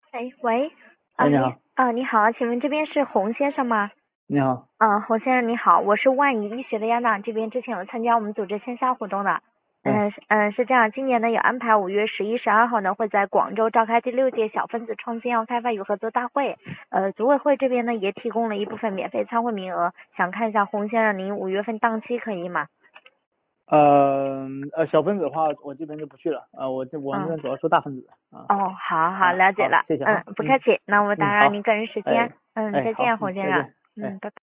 哎，喂， 哎，你好， 你好，请问这边是洪先生吗？ 你好， 洪先生你好，我是万宜医学的亚娜，这边之前有参加我们组织线下活动的。 哎， 是这样，今年呢有安排5月11、12号呢会在广州召开第6届小分子创新药开发与合作大会。组委会这边呢也提供了一部分免费参会名额，想看一下洪先生您5月份档期可以吗？ 小分子的话，我这边就不去了，我们这嗯， 边主要说大分子啊哦，好好啊，好， 了解了。 谢谢哈， 不客气，那我打扰您好， 个人时间。 哎， 再见， 好， 洪先生。 再见，哎。 拜拜。